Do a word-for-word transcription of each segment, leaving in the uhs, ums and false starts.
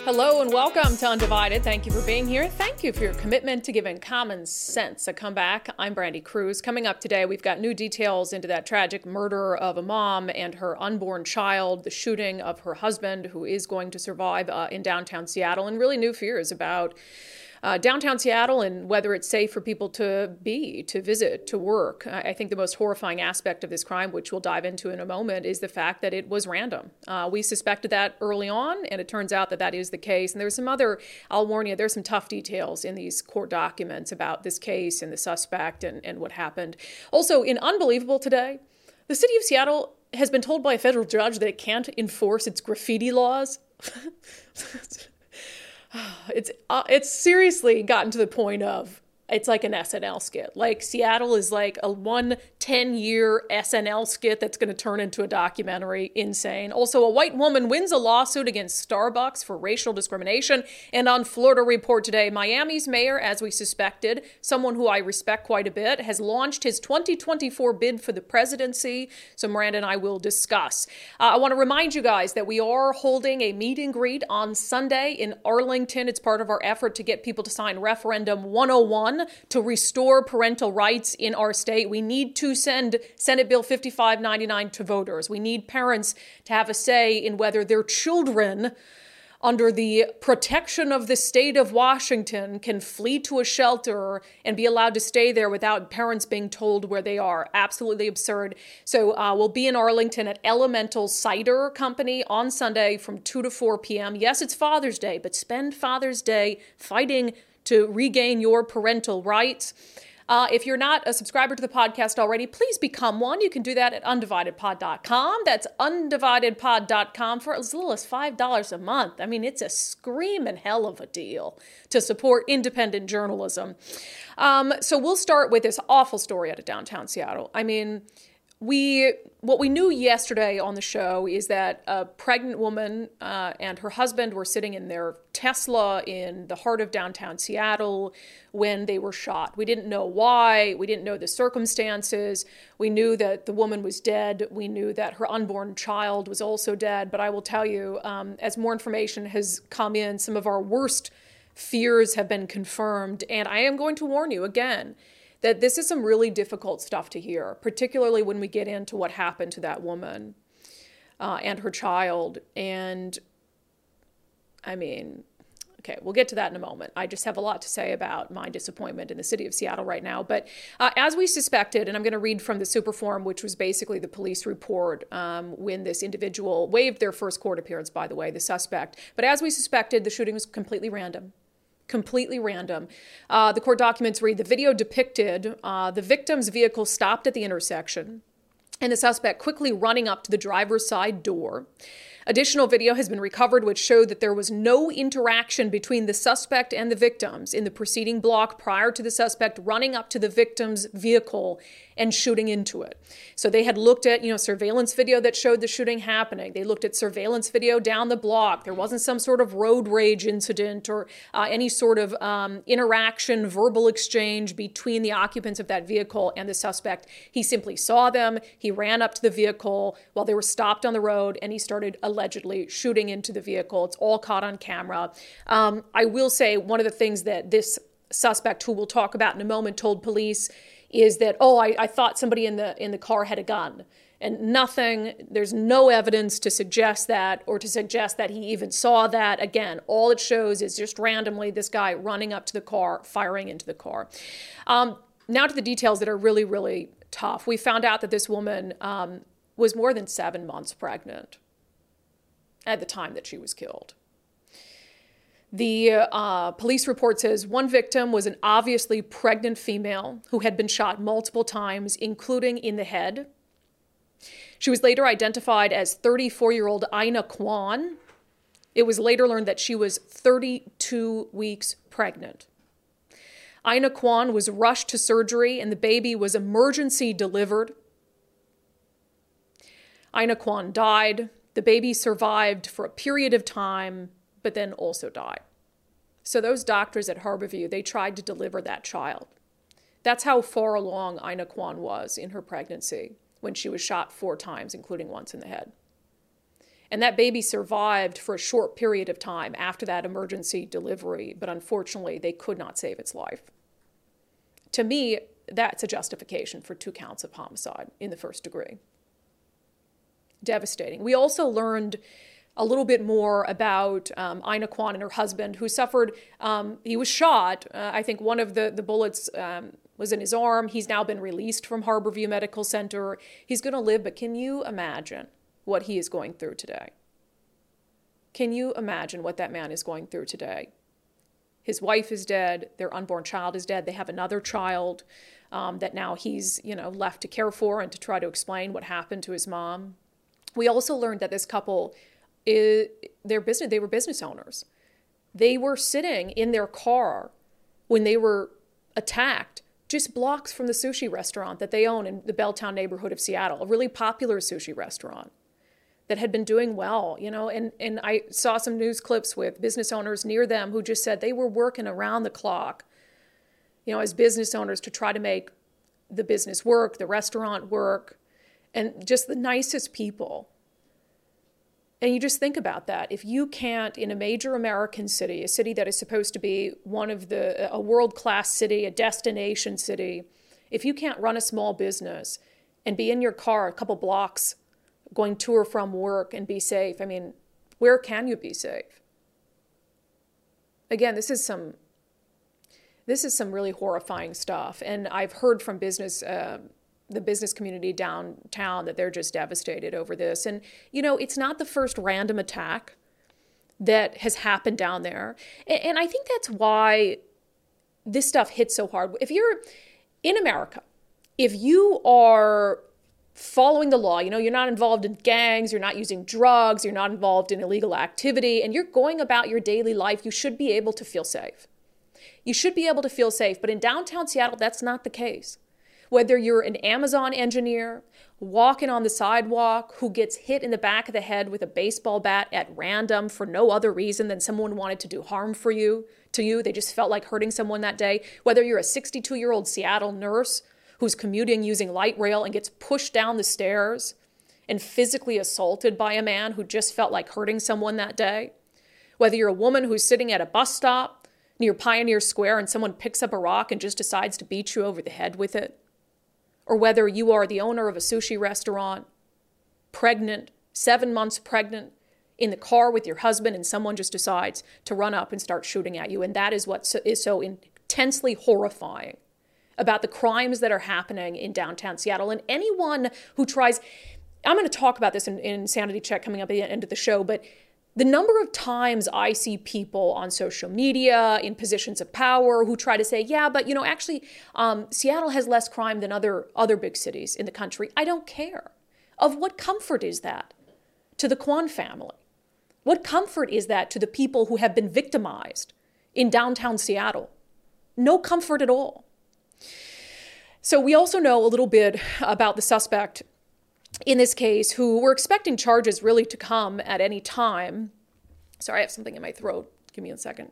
Hello and welcome to Undivided. Thank you for being here. Thank you for your commitment to giving common sense a comeback. I'm Brandy Cruz. Coming up today, we've got new details into that tragic murder of a mom and her unborn child, the shooting of her husband, who is going to survive uh, in downtown Seattle, and really new fears about Uh, downtown Seattle and whether it's safe for people to be, to visit, to work. I, I think the most horrifying aspect of this crime, which we'll dive into in a moment, is the fact that it was random. Uh, we suspected that early on, and it turns out that that is the case. And there's some other, I'll warn you, there's some tough details in these court documents about this case and the suspect and, and what happened. Also, in Unbelievable today, the city of Seattle has been told by a federal judge that it can't enforce its graffiti laws. It's uh, it's seriously gotten to the point of, it's like an S N L skit. Like Seattle is like a one ten-year S N L skit that's going to turn into a documentary. Insane. Also, a white woman wins a lawsuit against Starbucks for racial discrimination. And on Florida Report today, Miami's mayor, as we suspected, someone who I respect quite a bit, has launched his twenty twenty-four bid for the presidency. So Miranda and I will discuss. Uh, I want to remind you guys that we are holding a meet and greet on Sunday in Arlington. It's part of our effort to get people to sign Referendum one oh one to restore parental rights in our state. We need to send Senate Bill fifty-five ninety-nine to voters. We need parents to have a say in whether their children, under the protection of the state of Washington, can flee to a shelter and be allowed to stay there without parents being told where they are. Absolutely absurd. So uh, we'll be in Arlington at Elemental Cider Company on Sunday from two to four p.m. Yes, it's Father's Day, but spend Father's Day fighting to regain your parental rights. Uh, if you're not a subscriber to the podcast already, please become one. You can do that at undivided pod dot com. That's undivided pod dot com for as little as five dollars a month. I mean, it's a screaming hell of a deal to support independent journalism. Um, so we'll start with this awful story out of downtown Seattle. I mean, We, what we knew yesterday on the show is that a pregnant woman uh, and her husband were sitting in their Tesla in the heart of downtown Seattle when they were shot. We didn't know why. We didn't know the circumstances. We knew that the woman was dead. We knew that her unborn child was also dead. But I will tell you, um, as more information has come in, some of our worst fears have been confirmed. And I am going to warn you again that this is some really difficult stuff to hear, particularly when we get into what happened to that woman uh, and her child. And I mean, okay, we'll get to that in a moment. I just have a lot to say about my disappointment in the city of Seattle right now. But uh, as we suspected, and I'm going to read from the Superform, which was basically the police report um, when this individual waived their first court appearance, by the way, the suspect. But as we suspected, the shooting was completely random. Completely random. Uh, the court documents read, the video depicted uh, the victim's vehicle stopped at the intersection and the suspect quickly running up to the driver's side door. Additional video has been recovered which showed that there was no interaction between the suspect and the victims in the preceding block prior to the suspect running up to the victim's vehicle and shooting into it. So they had looked at, you know, surveillance video that showed the shooting happening. They looked at surveillance video down the block. There wasn't some sort of road rage incident or uh, any sort of um, interaction, verbal exchange between the occupants of that vehicle and the suspect. He simply saw them. He ran up to the vehicle while they were stopped on the road, and he started allegedly shooting into the vehicle. It's all caught on camera. Um, I will say one of the things that this suspect, who we'll talk about in a moment, told police is that, oh, I, I thought somebody in the in the car had a gun. And nothing, there's no evidence to suggest that or to suggest that he even saw that. Again, all it shows is just randomly this guy running up to the car, firing into the car. Um, now to the details that are really, really tough. We found out that this woman um, was more than seven months pregnant at the time that she was killed. The uh, police report says one victim was an obviously pregnant female who had been shot multiple times, including in the head. She was later identified as thirty-four-year-old Ina Kwan. It was later learned that she was thirty-two weeks pregnant. Ina Kwan was rushed to surgery and the baby was emergency delivered. Ina Kwan died. The baby survived for a period of time, but then also died. So those doctors at Harborview, they tried to deliver that child. That's how far along Ina Kwan was in her pregnancy when she was shot four times, including once in the head. And that baby survived for a short period of time after that emergency delivery, but unfortunately, they could not save its life. To me, that's a justification for two counts of homicide in the first degree. Devastating. We also learned a little bit more about um, Ina Kwan and her husband, who suffered, um, he was shot. Uh, I think one of the, the bullets um, was in his arm. He's now been released from Harborview Medical Center. He's going to live, but can you imagine what he is going through today? Can you imagine what that man is going through today? His wife is dead. Their unborn child is dead. They have another child um, that now he's, you know, left to care for and to try to explain what happened to his mom. We also learned that this couple, is, their business, they were business owners. They were sitting in their car when they were attacked just blocks from the sushi restaurant that they own in the Belltown neighborhood of Seattle, a really popular sushi restaurant that had been doing well, you know, and, and I saw some news clips with business owners near them who just said they were working around the clock, you know, as business owners to try to make the business work, the restaurant work, and just the nicest people. And you just think about that. If you can't, in a major American city, a city that is supposed to be one of the, a world-class city, a destination city, if you can't run a small business and be in your car a couple blocks going to or from work and be safe, I mean, where can you be safe? Again, this is some, this is some really horrifying stuff. And I've heard from business, uh, the business community downtown that they're just devastated over this. And, you know, it's not the first random attack that has happened down there. And, and I think that's why this stuff hits so hard. If you're in America, if you are following the law, you know, you're not involved in gangs, you're not using drugs, you're not involved in illegal activity, and you're going about your daily life, you should be able to feel safe. You should be able to feel safe. But in downtown Seattle, that's not the case. Whether you're an Amazon engineer walking on the sidewalk who gets hit in the back of the head with a baseball bat at random for no other reason than someone wanted to do harm for you, to you, they just felt like hurting someone that day. Whether you're a sixty-two-year-old Seattle nurse who's commuting using light rail and gets pushed down the stairs and physically assaulted by a man who just felt like hurting someone that day. Whether you're a woman who's sitting at a bus stop near Pioneer Square and someone picks up a rock and just decides to beat you over the head with it. Or whether you are the owner of a sushi restaurant, pregnant, seven months pregnant, in the car with your husband, and someone just decides to run up and start shooting at you. And that is what is so intensely horrifying about the crimes that are happening in downtown Seattle. And anyone who tries, I'm going to talk about this in, in Sanity Check coming up at the end of the show, but the number of times I see people on social media in positions of power who try to say, yeah, but, you know, actually, um, Seattle has less crime than other, other big cities in the country. I don't care. Of what comfort is that to the Kwan family? What comfort is that to the people who have been victimized in downtown Seattle? No comfort at all. So we also know a little bit about the suspect in this case, who we're expecting charges really to come at any time. Sorry, I have something in my throat. Give me a second.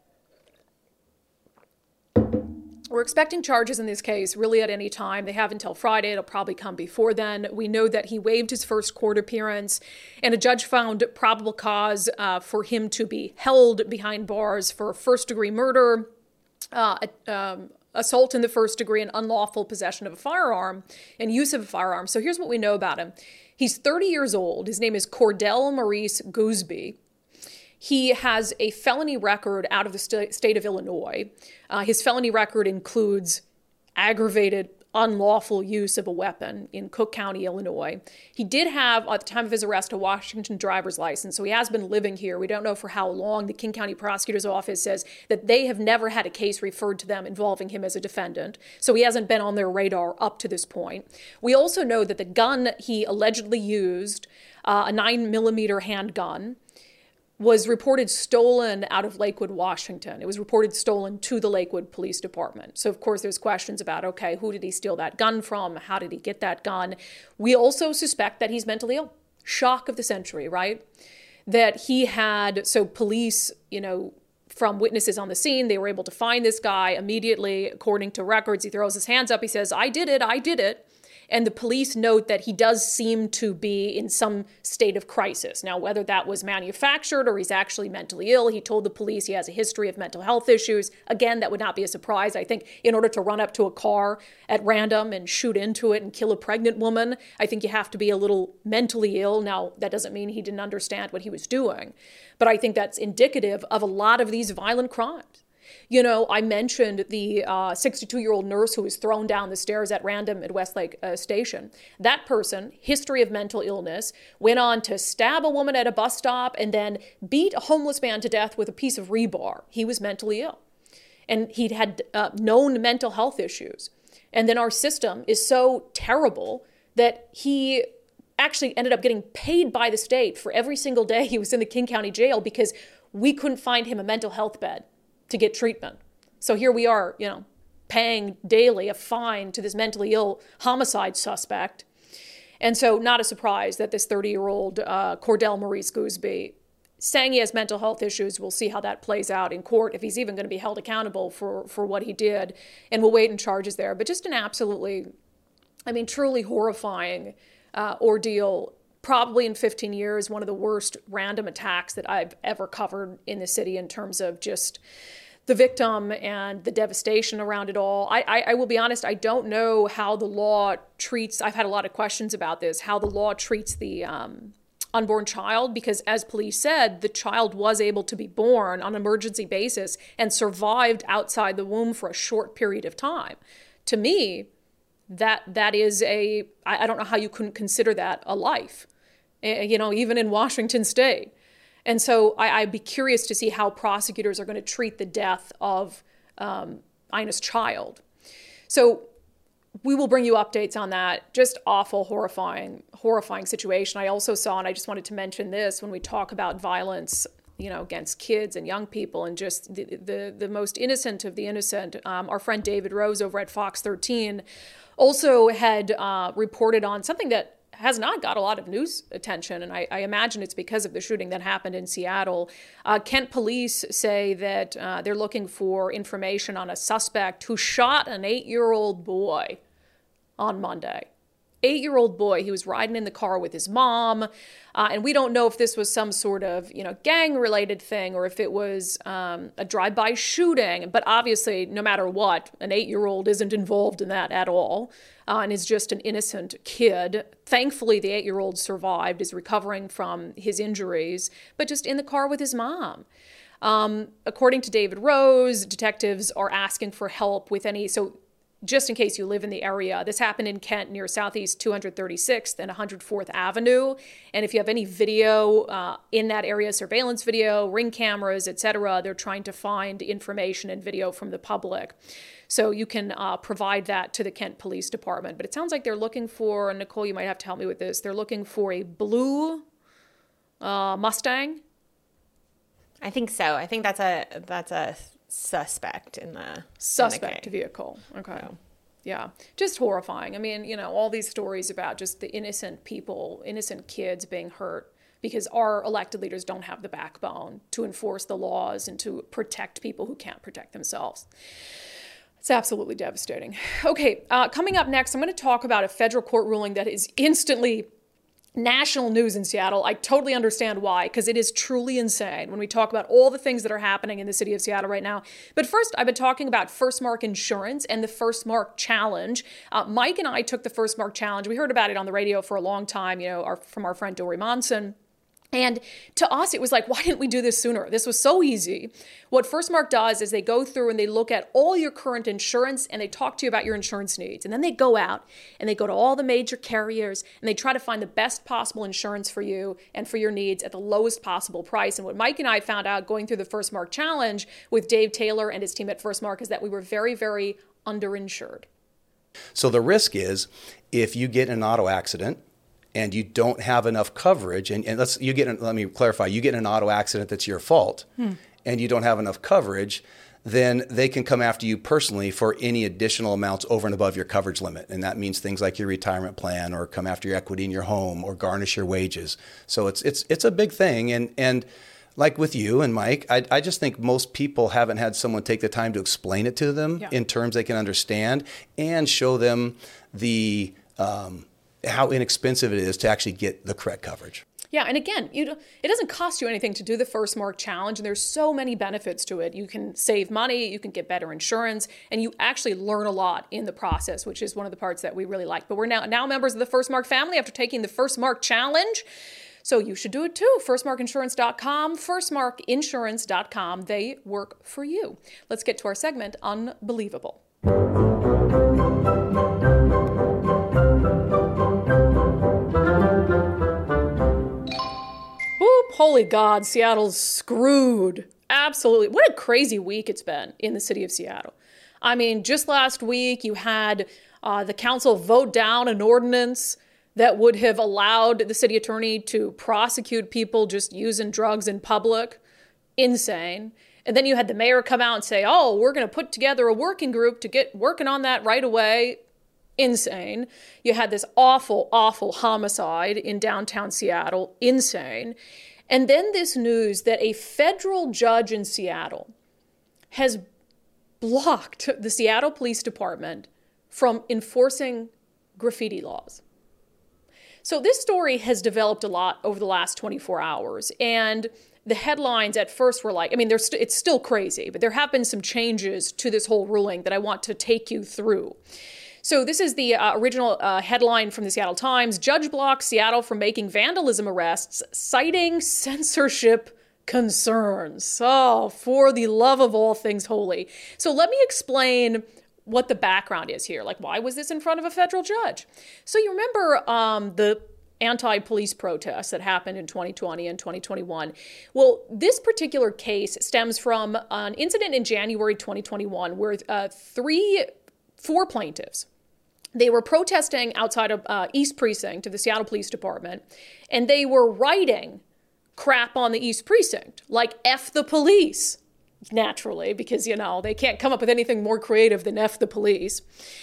We're expecting charges in this case really at any time. They have until Friday. It'll probably come before then. We know that he waived his first court appearance, and a judge found probable cause uh, for him to be held behind bars for first-degree murder, uh, um, assault in the first degree, and unlawful possession of a firearm and use of a firearm. So here's what we know about him. He's thirty years old. His name is Cordell Maurice Gooseby. He has a felony record out of the st- state of Illinois. Uh, his felony record includes aggravated unlawful use of a weapon in Cook County, Illinois. He did have, at the time of his arrest, a Washington driver's license, so he has been living here. We don't know for how long. The King County Prosecutor's Office says that they have never had a case referred to them involving him as a defendant, so he hasn't been on their radar up to this point. We also know that the gun he allegedly used, uh, a nine millimeter handgun, was reported stolen out of Lakewood, Washington. It was reported stolen to the Lakewood Police Department. So, of course, there's questions about, okay, who did he steal that gun from? How did he get that gun? We also suspect that he's mentally ill. Shock of the century, right? That he had, so police, you know, from witnesses on the scene, they were able to find this guy immediately. According to records, he throws his hands up. He says, I did it, I did it. And the police note that he does seem to be in some state of crisis. Now, whether that was manufactured or he's actually mentally ill, he told the police he has a history of mental health issues. Again, that would not be a surprise. I think in order to run up to a car at random and shoot into it and kill a pregnant woman, I think you have to be a little mentally ill. Now, that doesn't mean he didn't understand what he was doing, but I think that's indicative of a lot of these violent crimes. You know, I mentioned the uh, sixty-two-year-old nurse who was thrown down the stairs at random at Westlake uh, Station. That person, history of mental illness, went on to stab a woman at a bus stop and then beat a homeless man to death with a piece of rebar. He was mentally ill. And he'd had uh, known mental health issues. And then our system is so terrible that he actually ended up getting paid by the state for every single day he was in the King County Jail because we couldn't find him a mental health bed to get treatment. So here we are, you know, paying daily a fine to this mentally ill homicide suspect. And so not a surprise that this thirty-year-old uh, Cordell Maurice Gooseby saying he has mental health issues. We'll see how that plays out in court, if he's even going to be held accountable for, for what he did. And we'll wait in charges there. But just an absolutely, I mean, truly horrifying uh, ordeal. Probably in fifteen years, one of the worst random attacks that I've ever covered in the city in terms of just the victim and the devastation around it all. I, I, I will be honest, I don't know how the law treats, I've had a lot of questions about this, how the law treats the um, unborn child, because as police said, the child was able to be born on an emergency basis and survived outside the womb for a short period of time. To me, that that is a, I, I don't know how you couldn't consider that a life. You know, even in Washington State. And so I, I'd be curious to see how prosecutors are going to treat the death of um, Ina's child. So we will bring you updates on that. Just awful, horrifying, horrifying situation. I also saw, and I just wanted to mention this, when we talk about violence, you know, against kids and young people and just the the, the most innocent of the innocent, um, our friend David Rose over at Fox thirteen also had uh, reported on something that has not got a lot of news attention, and I, I imagine it's because of the shooting that happened in Seattle. Uh, Kent police say that uh, they're looking for information on a suspect who shot an eight-year-old boy on Monday. Eight-year-old boy. He was riding in the car with his mom, uh, and we don't know if this was some sort of, you know, gang-related thing or if it was um, a drive-by shooting. But obviously, no matter what, an eight-year-old isn't involved in that at all, uh, and is just an innocent kid. Thankfully, the eight-year-old survived, is recovering from his injuries, but just in the car with his mom. Um, according to David Rose, detectives are asking for help with any, so just in case you live in the area, this happened in Kent near Southeast two hundred thirty-sixth and one hundred fourth Avenue. And if you have any video uh, in that area, surveillance video, ring cameras, et cetera, they're trying to find information and video from the public. So you can uh, provide that to the Kent Police Department. But it sounds like they're looking for, and Nicole, you might have to help me with this, they're looking for a blue uh, Mustang. I think so. I think that's a that's a suspect in the suspect in the vehicle. Okay. So. Yeah. Just horrifying. I mean, you know, all these stories about just the innocent people, innocent kids being hurt because our elected leaders don't have the backbone to enforce the laws and to protect people who can't protect themselves. It's absolutely devastating. Okay, uh, coming up next, I'm going to talk about a federal court ruling that is instantly national news in Seattle. I totally understand why, because it is truly insane when we talk about all the things that are happening in the city of Seattle right now. But first, I've been talking about First Mark Insurance and the First Mark Challenge. Uh, Mike and I took the First Mark Challenge. We heard about it on the radio for a long time, you know, our, from our friend Dory Monson. And to us, it was like, why didn't we do this sooner? This was so easy. What First Mark does is they go through and they look at all your current insurance and they talk to you about your insurance needs. And then they go out and they go to all the major carriers and they try to find the best possible insurance for you and for your needs at the lowest possible price. And what Mike and I found out going through the First Mark Challenge with Dave Taylor and his team at First Mark is that we were very, very underinsured. So the risk is if you get in an auto accident, and you don't have enough coverage, and, and let's you get in, let me clarify, you get in an auto accident that's your fault, hmm. and you don't have enough coverage, then they can come after you personally for any additional amounts over and above your coverage limit. And that means things like your retirement plan, or come after your equity in your home, or garnish your wages. So it's it's it's a big thing. And and like with you and Mike, I, I just think most people haven't had someone take the time to explain it to them yeah. in terms they can understand and show them the um, how inexpensive it is to actually get the correct coverage. Yeah, and again, you don't, it doesn't cost you anything to do the First Mark Challenge, and there's so many benefits to it. You can save money, you can get better insurance, and you actually learn a lot in the process, which is one of the parts that we really like. But we're now, now members of the First Mark family after taking the First Mark Challenge, so you should do it too. first mark insurance dot com, first mark insurance dot com. They work for you. Let's get to our segment, Unbelievable. Whoop, holy God, Seattle's screwed. Absolutely. What a crazy week it's been in the city of Seattle. I mean, just last week you had uh, the council vote down an ordinance that would have allowed the city attorney to prosecute people just using drugs in public. Insane. And then you had the mayor come out and say, oh, we're going to put together a working group to get working on that right away. Insane. You had this awful, awful homicide in downtown Seattle. Insane. And then this news that a federal judge in Seattle has blocked the Seattle Police Department from enforcing graffiti laws. So this story has developed a lot over the last twenty-four hours. And the headlines at first were like, I mean, st- it's still crazy, but there have been some changes to this whole ruling that I want to take you through. So this is the uh, original uh, headline from the Seattle Times. Judge blocks Seattle from making vandalism arrests, citing censorship concerns. Oh, for the love of all things holy. So let me explain what the background is here. Like, why was this in front of a federal judge? So you remember um, the anti-police protests that happened in twenty twenty and twenty twenty-one. Well, this particular case stems from an incident in January twenty twenty-one where uh, three, four plaintiffs, they were protesting outside of uh, East Precinct of the Seattle Police Department, and they were writing crap on the East Precinct, like F the police, naturally, because, you know, they can't come up with anything more creative than F the police,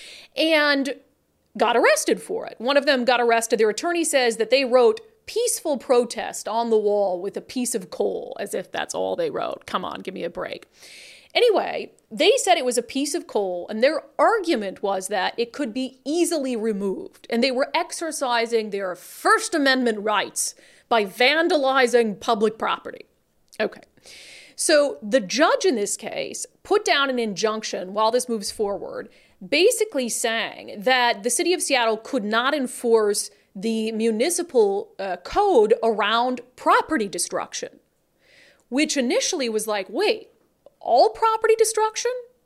and got arrested for it. One of them got arrested. Their attorney says that they wrote peaceful protest on the wall with a piece of coal, as if that's all they wrote. Come on, give me a break. Anyway, they said it was a piece of coal, and their argument was that it could be easily removed, and they were exercising their First Amendment rights by vandalizing public property. Okay. So the judge in this case put down an injunction while this moves forward, basically saying that the city of Seattle could not enforce the municipal uh, code around property destruction, which initially was like, wait, all property destruction?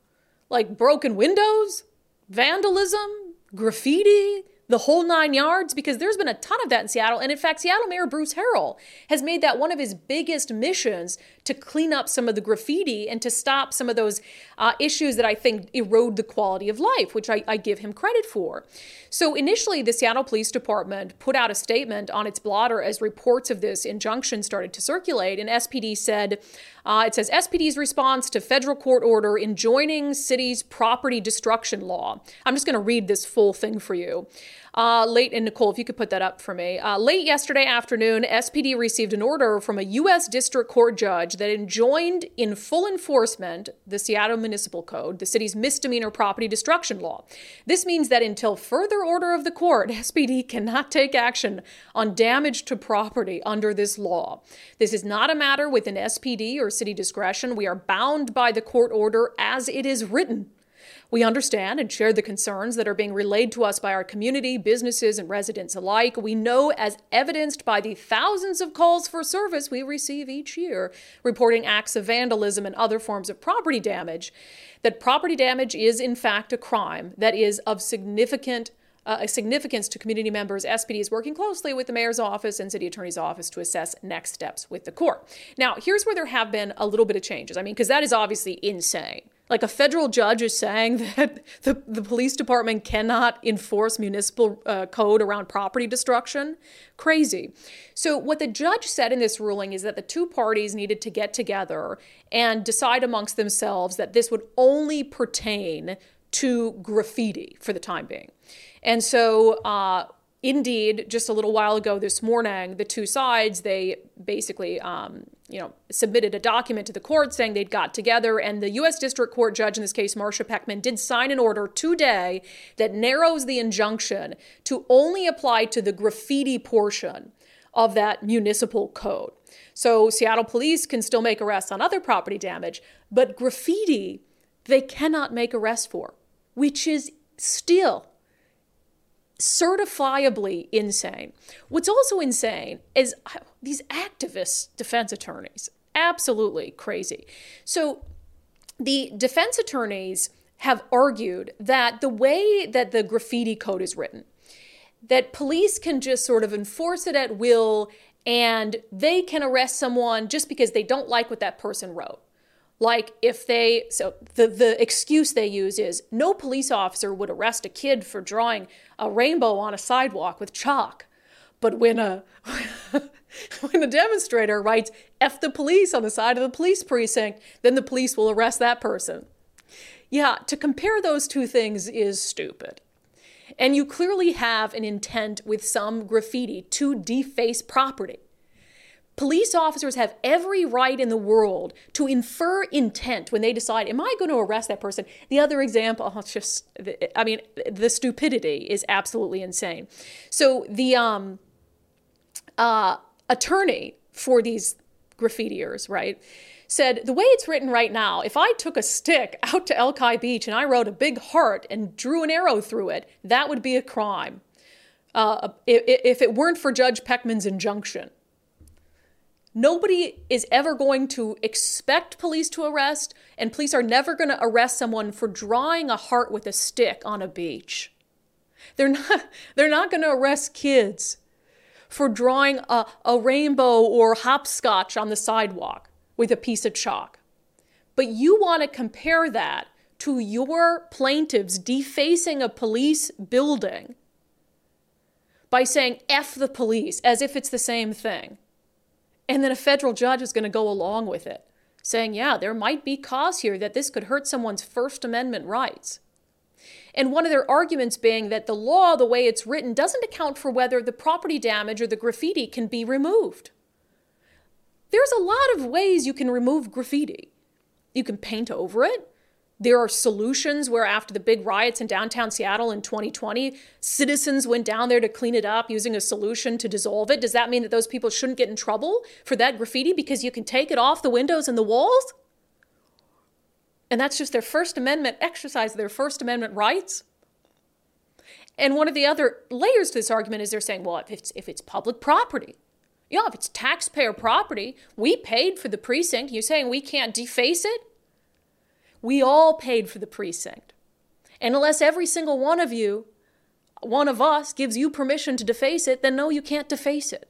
Like broken windows, vandalism, graffiti, the whole nine yards? Because there's been a ton of that in Seattle. And in fact, Seattle Mayor Bruce Harrell has made that one of his biggest missions to clean up some of the graffiti and to stop some of those uh, issues that I think erode the quality of life, which I, I give him credit for. So initially, the Seattle Police Department put out a statement on its blotter as reports of this injunction started to circulate. And S P D said, uh, it says, S P D's response to federal court order enjoining city's property destruction law. I'm just going to read this full thing for you. Uh, late, and Nicole, if you could put that up for me. Uh, late yesterday afternoon, S P D received an order from a U S District Court judge that enjoined in full enforcement the Seattle Municipal Code, the city's misdemeanor property destruction law. This means that until further order of the court, S P D cannot take action on damage to property under this law. This is not a matter within S P D or city discretion. We are bound by the court order as it is written. We understand and share the concerns that are being relayed to us by our community, businesses, and residents alike. We know, as evidenced by the thousands of calls for service we receive each year, reporting acts of vandalism and other forms of property damage, that property damage is, in fact, a crime that is of significant Uh, a significance to community members. S P D is working closely with the mayor's office and city attorney's office to assess next steps with the court. Now, here's where there have been a little bit of changes. I mean, because that is obviously insane. Like, a federal judge is saying that the, the police department cannot enforce municipal uh, code around property destruction. Crazy. So what the judge said in this ruling is that the two parties needed to get together and decide amongst themselves that this would only pertain to graffiti for the time being. And so, uh, indeed, just a little while ago this morning, the two sides, they basically um, you know, submitted a document to the court saying they'd got together, and the U S District Court judge in this case, Marcia Peckman, did sign an order today that narrows the injunction to only apply to the graffiti portion of that municipal code. So Seattle police can still make arrests on other property damage, but graffiti, they cannot make arrests for, which is still certifiably insane. What's also insane is these activist defense attorneys, absolutely crazy. So the defense attorneys have argued that the way that the graffiti code is written, that police can just sort of enforce it at will and they can arrest someone just because they don't like what that person wrote. Like if they, so the, the excuse they use is no police officer would arrest a kid for drawing a rainbow on a sidewalk with chalk. But when a, when a demonstrator writes F the police on the side of the police precinct, then the police will arrest that person. Yeah, to compare those two things is stupid. And you clearly have an intent with some graffiti to deface property. Police officers have every right in the world to infer intent when they decide, am I going to arrest that person? The other example, oh, it's just, I mean, the stupidity is absolutely insane. So the um, uh, attorney for these graffitiers, right, said, the way it's written right now, if I took a stick out to Elk Beach and I wrote a big heart and drew an arrow through it, that would be a crime uh, if, if it weren't for Judge Peckman's injunction. Nobody is ever going to expect police to arrest, and police are never going to arrest someone for drawing a heart with a stick on a beach. They're not, they're not going to arrest kids for drawing a, a rainbow or hopscotch on the sidewalk with a piece of chalk. But you want to compare that to your plaintiffs defacing a police building by saying F the police as if it's the same thing. And then a federal judge is going to go along with it, saying, yeah, there might be cause here that this could hurt someone's First Amendment rights. And one of their arguments being that the law, the way it's written, doesn't account for whether the property damage or the graffiti can be removed. There's a lot of ways you can remove graffiti. You can paint over it. There are solutions where after the big riots in downtown Seattle in twenty twenty, citizens went down there to clean it up using a solution to dissolve it. Does that mean that those people shouldn't get in trouble for that graffiti because you can take it off the windows and the walls? And that's just their First Amendment exercise, their First Amendment rights? And one of the other layers to this argument is they're saying, well, if it's, if it's public property, yeah, if it's taxpayer property, we paid for the precinct. You're saying we can't deface it? We all paid for the precinct. And unless every single one of you, one of us, gives you permission to deface it, then no, you can't deface it.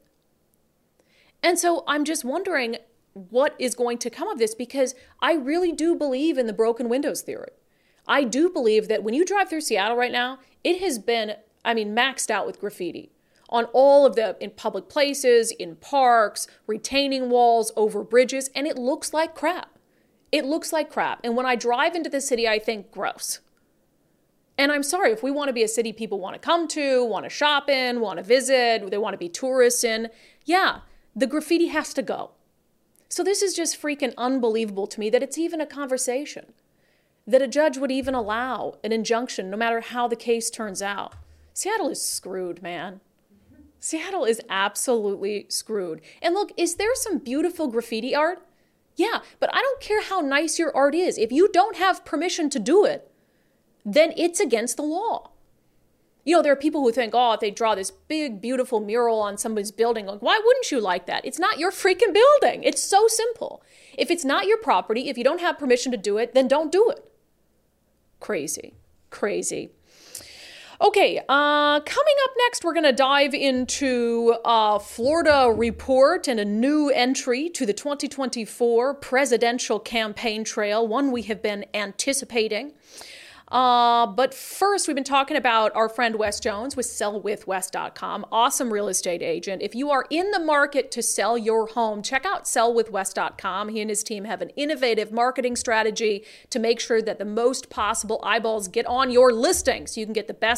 And so I'm just wondering what is going to come of this, because I really do believe in the broken windows theory. I do believe that when you drive through Seattle right now, it has been, I mean, maxed out with graffiti on all of the, in public places, in parks, retaining walls, over bridges, and it looks like crap. It looks like crap. And when I drive into the city, I think, gross. And I'm sorry, if we want to be a city people want to come to, want to shop in, want to visit, they want to be tourists in, yeah, the graffiti has to go. So this is just freaking unbelievable to me that it's even a conversation, that a judge would even allow an injunction no matter how the case turns out. Seattle is screwed, man. Seattle is absolutely screwed. And look, is there some beautiful graffiti art? Yeah, but I don't care how nice your art is. If you don't have permission to do it, then it's against the law. You know, there are people who think, oh, if they draw this big, beautiful mural on somebody's building, like, why wouldn't you like that? It's not your freaking building. It's so simple. If it's not your property, if you don't have permission to do it, then don't do it. Crazy, crazy. Okay, uh, coming up next, we're going to dive into a Florida report and a new entry to the twenty twenty-four presidential campaign trail, one we have been anticipating. Uh, but first, we've been talking about our friend Wes Jones with sell with wes dot com. Awesome real estate agent. If you are in the market to sell your home, check out sell with wes dot com. He and his team have an innovative marketing strategy to make sure that the most possible eyeballs get on your listing so you can get the best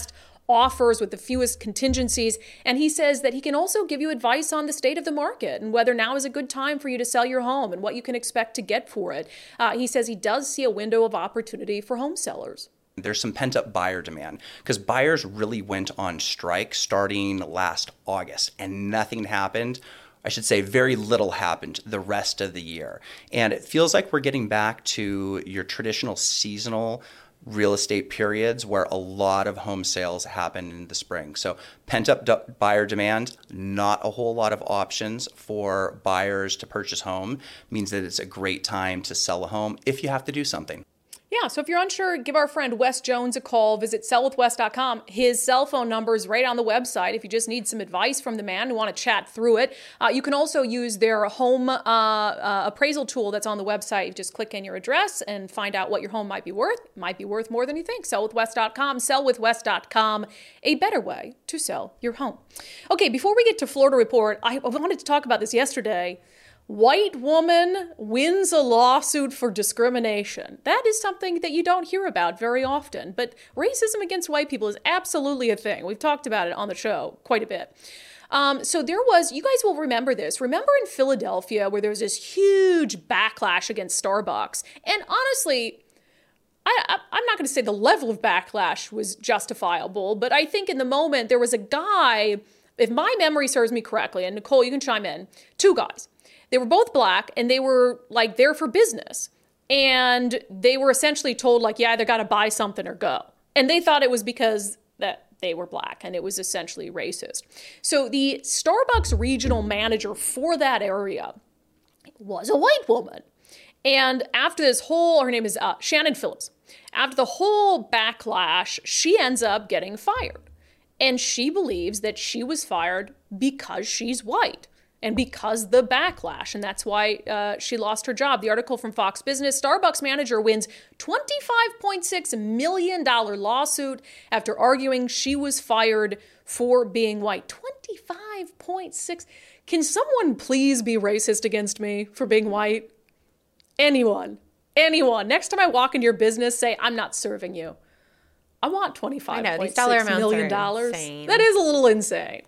offers with the fewest contingencies. And he says that he can also give you advice on the state of the market and whether now is a good time for you to sell your home and what you can expect to get for it. Uh, he says he does see a window of opportunity for home sellers. There's some pent-up buyer demand because buyers really went on strike starting last August and nothing happened. I should say very little happened the rest of the year. And it feels like we're getting back to your traditional seasonal real estate periods where a lot of home sales happen in the spring. So pent-up d- buyer demand, not a whole lot of options for buyers to purchase home, means that it's a great time to sell a home if you have to do something. Yeah, so if you're unsure, give our friend Wes Jones a call. Visit sell with wes dot com. His cell phone number is right on the website if you just need some advice from the man and want to chat through it. Uh, you can also use their home uh, uh, appraisal tool that's on the website. You just click in your address and find out what your home might be worth. It might be worth more than you think. sell with wes dot com, sell with wes dot com, a better way to sell your home. Okay, before we get to Florida Report, I wanted to talk about this yesterday. White woman wins a lawsuit for discrimination. That is something that you don't hear about very often, but racism against white people is absolutely a thing. We've talked about it on the show quite a bit. Um, so there was, you guys will remember this. Remember in Philadelphia where there was this huge backlash against Starbucks? And honestly, I, I, I'm not going to say the level of backlash was justifiable, but I think in the moment there was a guy, if my memory serves me correctly, and Nicole, you can chime in, two guys. They were both black and they were like there for business. And they were essentially told like, you either got to buy something or go. And they thought it was because that they were black and it was essentially racist. So the Starbucks regional manager for that area was a white woman. And after this whole, her name is uh, Shannon Phillips. After the whole backlash, she ends up getting fired. And she believes that she was fired because she's white. And because the backlash, and that's why uh, she lost her job. The article from Fox Business, Starbucks manager wins twenty-five point six million dollars lawsuit after arguing she was fired for being white. twenty-five point six. Can someone please be racist against me for being white? Anyone. Anyone. Next time I walk into your business, say, I'm not serving you. I want twenty-five point six million dollars. That is a little insane.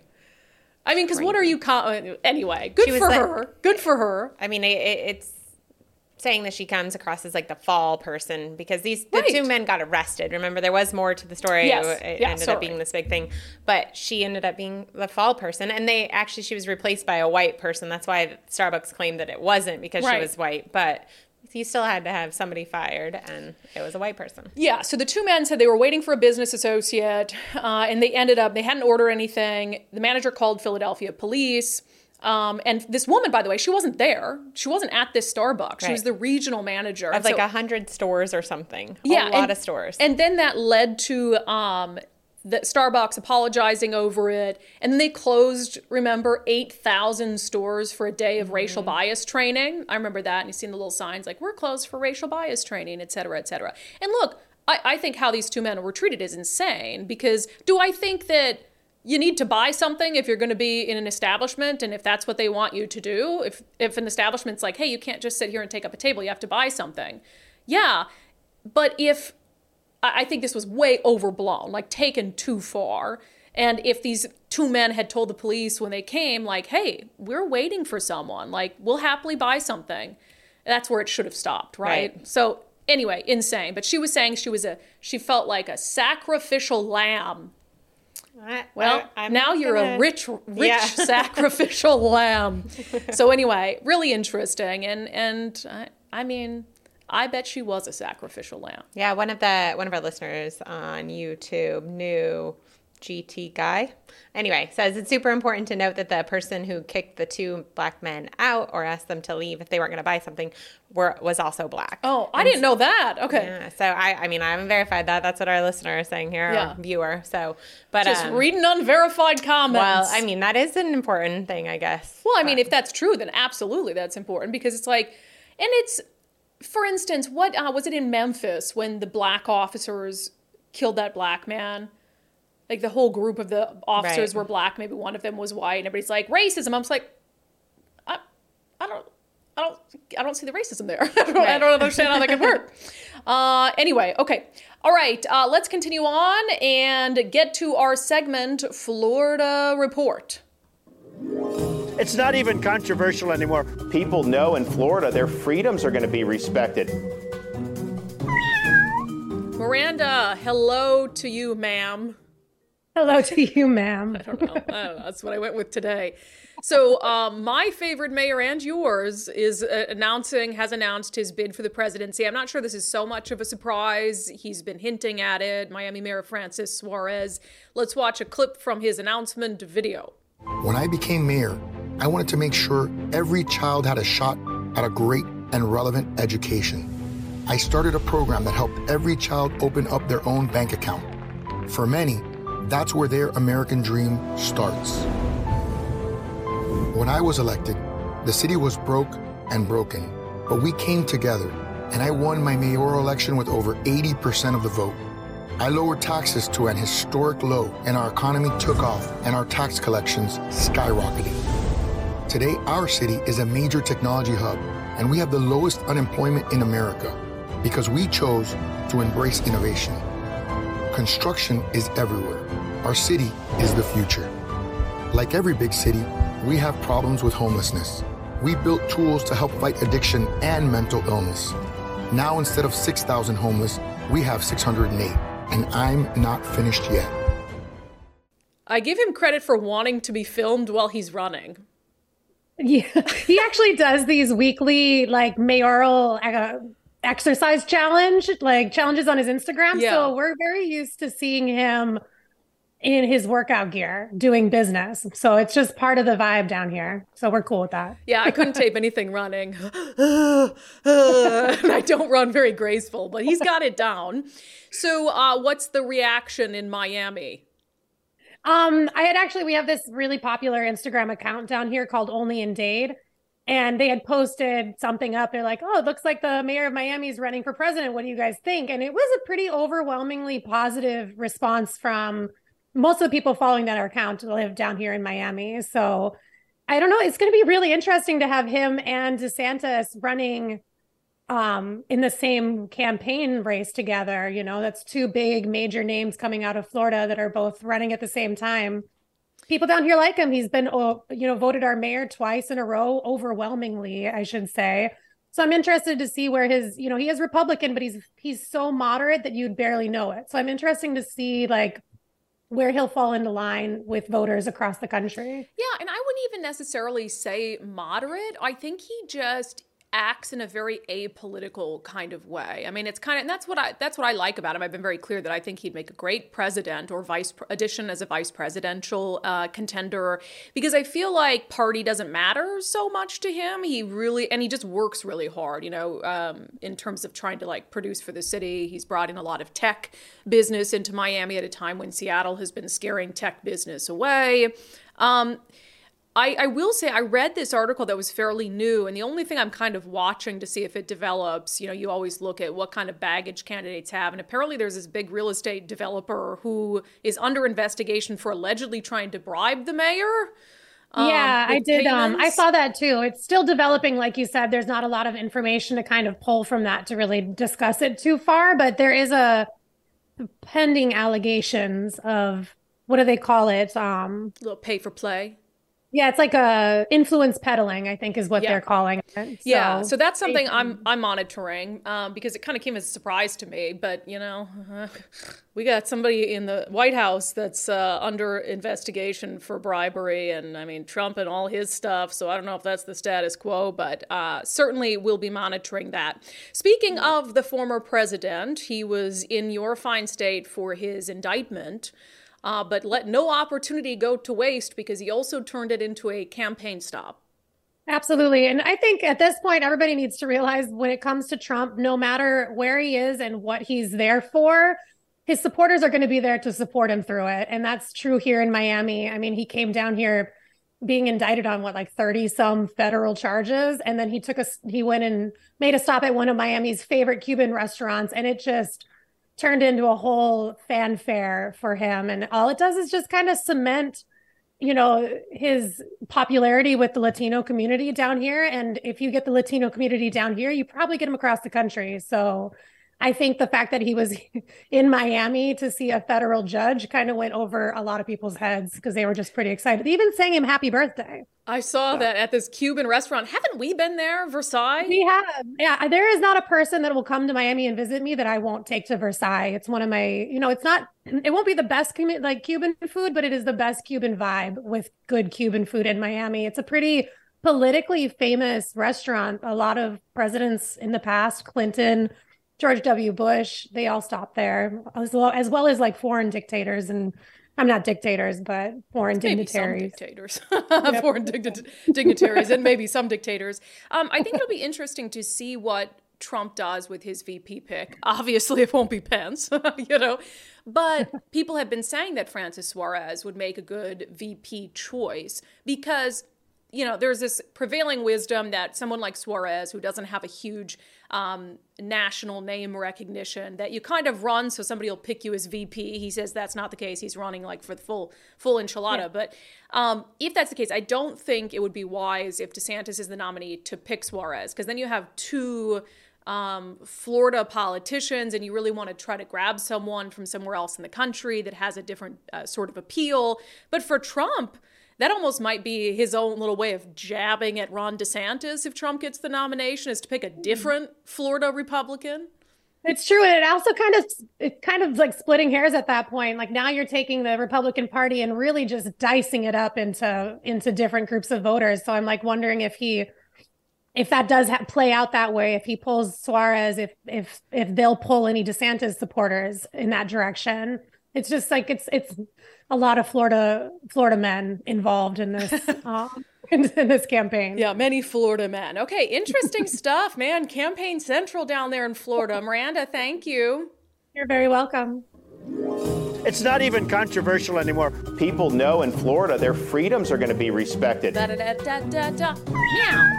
I mean, because what are you... Com- anyway, good for like, her. Good for her. I mean, it, it's saying that she comes across as like the fall person because these the right. two men got arrested. Remember, there was more to the story. Yes. It yeah, ended sorry. up being this big thing. But she ended up being the fall person. And they actually, she was replaced by a white person. That's why Starbucks claimed that it wasn't because right. she was white. But... you still had to have somebody fired, and it was a white person. Yeah, so the two men said they were waiting for a business associate, uh, and they ended up, they hadn't ordered anything. The manager called Philadelphia police. Um, and this woman, by the way, she wasn't there. She wasn't at this Starbucks. Right. She was the regional manager. Of and like a so, hundred stores or something. Yeah, a lot and, of stores. And then that led to... Um, the Starbucks apologizing over it. And then they closed, remember, eight thousand stores for a day of mm-hmm. racial bias training. I remember that. And you've seen the little signs like, we're closed for racial bias training, et cetera, et cetera. And look, I, I think how these two men were treated is insane because do I think that you need to buy something if you're going to be in an establishment and if that's what they want you to do? If, if an establishment's like, hey, you can't just sit here and take up a table, you have to buy something. Yeah, but if... I think this was way overblown, like taken too far. And if these two men had told the police when they came, like, hey, we're waiting for someone, like, we'll happily buy something, that's where it should have stopped, right? right. So anyway, insane. But she was saying she was a, she felt like a sacrificial lamb. I, well, I, now you're gonna... a rich, rich yeah. sacrificial lamb. So anyway, really interesting. And, and I, I mean... I bet she was a sacrificial lamb. Yeah, one of the one of our listeners on YouTube, new G T guy, anyway, says it's super important to note that the person who kicked the two black men out or asked them to leave if they weren't going to buy something were was also black. Oh, I and didn't so, know that. Okay. Yeah, so I, I mean, I haven't verified that. That's what our listener is saying here, yeah. our viewer. So, but just um, reading unverified comments. Well, I mean, that is an important thing, I guess. Well, I mean, but. if that's true, then absolutely that's important because it's like, and it's. For instance, what uh, was it in Memphis when the black officers killed that black man? Like the whole group of the officers right. were black. Maybe one of them was white. And everybody's like, racism. I'm just like, I, I don't, I don't, I don't see the racism there. I, don't, right. I don't understand how that could work. Uh, anyway, okay. All right, uh, let's continue on and get to our segment, Florida Report. It's not even controversial anymore. People know in Florida their freedoms are going to be respected. Miranda, hello to you, ma'am. Hello to you, ma'am. I don't know. I don't know. That's what I went with today. So um, my favorite mayor and yours is uh, announcing, has announced his bid for the presidency. I'm not sure this is so much of a surprise. He's been hinting at it. Miami Mayor Francis Suarez. Let's watch a clip from his announcement video. When I became mayor, I wanted to make sure every child had a shot at a great and relevant education. I started a program that helped every child open up their own bank account. For many, that's where their American dream starts. When I was elected, the city was broke and broken, but we came together, and I won my mayoral election with over eighty percent of the vote. I lowered taxes to an historic low, and our economy took off, and our tax collections skyrocketed. Today, our city is a major technology hub, and we have the lowest unemployment in America because we chose to embrace innovation. Construction is everywhere. Our city is the future. Like every big city, we have problems with homelessness. We built tools to help fight addiction and mental illness. Now, instead of six thousand homeless, we have six hundred eight, and I'm not finished yet. I give him credit for wanting to be filmed while he's running. Yeah, he actually does these weekly, like, mayoral uh, exercise challenge, like challenges on his Instagram. Yeah. So we're very used to seeing him in his workout gear doing business. So it's just part of the vibe down here. So we're cool with that. Yeah, I couldn't tape anything running. I don't run very graceful, but he's got it down. So uh, what's the reaction in Miami? Um, I had actually, we have this really popular Instagram account down here called Only in Dade. And they had posted something up. They're like, oh, it looks like the mayor of Miami is running for president. What do you guys think? And it was a pretty overwhelmingly positive response from most of the people following that account live down here in Miami. So I don't know. It's going to be really interesting to have him and DeSantis running um, in the same campaign race together. You know, that's two big major names coming out of Florida that are both running at the same time. People down here like him. He's been, oh, you know, voted our mayor twice in a row, overwhelmingly, I should say. So I'm interested to see where his, you know, he is Republican, but he's he's so moderate that you'd barely know it. So I'm interested to see, like, where he'll fall into line with voters across the country. Yeah, and I wouldn't even necessarily say moderate. I think he just acts in a very apolitical kind of way. I mean, it's kind of, and that's what I that's what I like about him. I've been very clear that I think he'd make a great president or vice addition as a vice presidential uh, contender, because I feel like party doesn't matter so much to him. He really, and he just works really hard, you know, um, in terms of trying to like produce for the city. He's brought in a lot of tech business into Miami at a time when Seattle has been scaring tech business away. Um, I, I will say I read this article that was fairly new, and the only thing I'm kind of watching to see if it develops, you know, you always look at what kind of baggage candidates have, and apparently there's this big real estate developer who is under investigation for allegedly trying to bribe the mayor. Um, yeah, I did. Um, I saw that too. It's still developing. Like you said, there's not a lot of information to kind of pull from that to really discuss it too far, but there is a pending allegations of, what do they call it? Um, a little pay for play. Yeah, it's like a influence peddling, I think is what yeah. they're calling it. So, yeah, so that's something I'm I'm monitoring um, because it kind of came as a surprise to me. But, you know, uh, we got somebody in the White House that's uh, under investigation for bribery, and I mean, Trump and all his stuff. So I don't know if that's the status quo, but uh, certainly we'll be monitoring that. Speaking of the former president, he was in your fine state for his indictment. Uh, but let no opportunity go to waste because he also turned it into a campaign stop. Absolutely. And I think at this point, everybody needs to realize when it comes to Trump, no matter where he is and what he's there for, his supporters are going to be there to support him through it. And that's true here in Miami. I mean, he came down here being indicted on what, like thirty some federal charges. And then he took a, he went and made a stop at one of Miami's favorite Cuban restaurants. And it just turned into a whole fanfare for him. And all it does is just kind of cement, you know, his popularity with the Latino community down here. And if you get the Latino community down here, you probably get them across the country. So I think the fact that he was in Miami to see a federal judge kind of went over a lot of people's heads because they were just pretty excited. They even sang him happy birthday. I saw that at this Cuban restaurant. Haven't we been there, Versailles? We have. Yeah, there is not a person that will come to Miami and visit me that I won't take to Versailles. It's one of my, you know, it's not, it won't be the best like Cuban food, but it is the best Cuban vibe with good Cuban food in Miami. It's a pretty politically famous restaurant. A lot of presidents in the past, Clinton, George W. Bush, they all stopped there, as well as, well as like foreign dictators and I'm not dictators, but foreign maybe dignitaries. Some dictators, yep. foreign digni- dignitaries, and maybe some dictators. Um, I think it'll be interesting to see what Trump does with his V P pick. Obviously, it won't be Pence, you know, but people have been saying that Francis Suarez would make a good V P choice because, you know, there's this prevailing wisdom that someone like Suarez, who doesn't have a huge um, national name recognition, that you kind of run so somebody will pick you as V P. He says that's not the case. He's running like for the full full enchilada. Yeah. But um, if that's the case, I don't think it would be wise if DeSantis is the nominee to pick Suarez, because then you have two um, Florida politicians and you really want to try to grab someone from somewhere else in the country that has a different uh, sort of appeal. But for Trump, that almost might be his own little way of jabbing at Ron DeSantis if Trump gets the nomination, is to pick a different Florida Republican. It's true. And it also kind of, it kind of like splitting hairs at that point. Like now you're taking the Republican Party and really just dicing it up into, into different groups of voters. So I'm like wondering if he, if that does ha- play out that way, if he pulls Suarez, if, if, if they'll pull any DeSantis supporters in that direction. It's just like, it's, it's a lot of Florida, Florida men involved in this, uh, in, in this campaign. Yeah. Many Florida men. Okay. Interesting stuff, man. Campaign Central down there in Florida. Miranda, thank you. You're very welcome. It's not even controversial anymore. People know in Florida their freedoms are going to be respected. Da, da, da, da, da, da. Meow.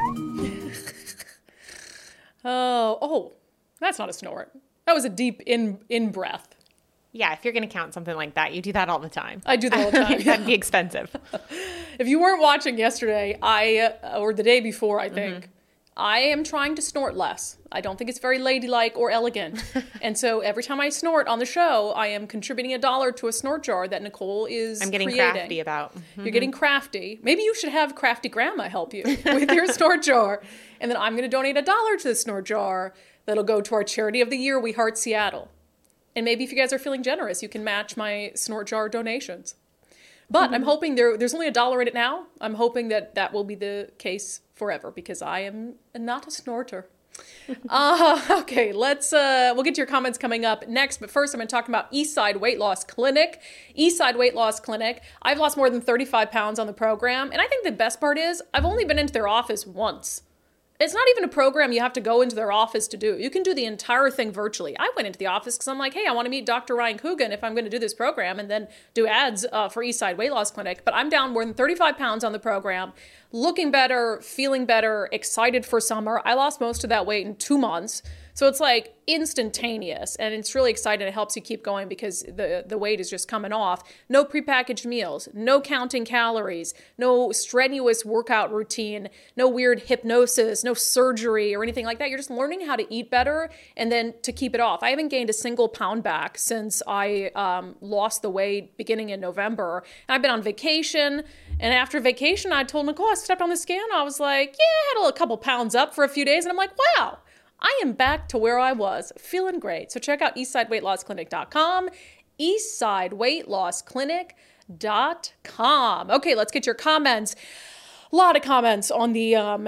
Oh, oh, that's not a snort. That was a deep in in breath. Yeah, if you're going to count something like that, you do that all the time. I do that all the time. That'd be expensive. If you weren't watching yesterday, I uh, or the day before, I think, mm-hmm. I am trying to snort less. I don't think it's very ladylike or elegant. And so every time I snort on the show, I am contributing a dollar to a snort jar that Nicole is I'm getting creating. crafty about. Mm-hmm. You're getting crafty. Maybe you should have Crafty Grandma help you with your snort jar. And then I'm going to donate a dollar to the snort jar that'll go to our charity of the year, We Heart Seattle. And maybe if you guys are feeling generous, you can match my snort jar donations. But mm-hmm. I'm hoping there there's only a dollar in it now. I'm hoping that that will be the case forever because I am not a snorter. uh, okay, let's, uh, we'll get to your comments coming up next. But first, I'm going to talk about Eastside Weight Loss Clinic. Eastside Weight Loss Clinic. I've lost more than thirty-five pounds on the program. And I think the best part is I've only been into their office once. It's not even a program you have to go into their office to do. You can do the entire thing virtually. I went into the office because I'm like, hey, I want to meet Doctor Ryan Coogan if I'm going to do this program and then do ads uh, for Eastside Weight Loss Clinic. But I'm down more than thirty-five pounds on the program, looking better, feeling better, excited for summer. I lost most of that weight in two months. So it's like instantaneous, and it's really exciting. It helps you keep going because the, the weight is just coming off. No prepackaged meals, no counting calories, no strenuous workout routine, no weird hypnosis, no surgery or anything like that. You're just learning how to eat better and then to keep it off. I haven't gained a single pound back since I um, lost the weight beginning in November. And I've been on vacation, and after vacation, I told Nicole, I stepped on the scale, I was like, yeah, I had a couple pounds up for a few days, and I'm like, wow. I am back to where I was, feeling great. So check out eastside weight loss clinic dot com, eastside weight loss clinic dot com. Okay, let's get your comments. A lot of comments on the um,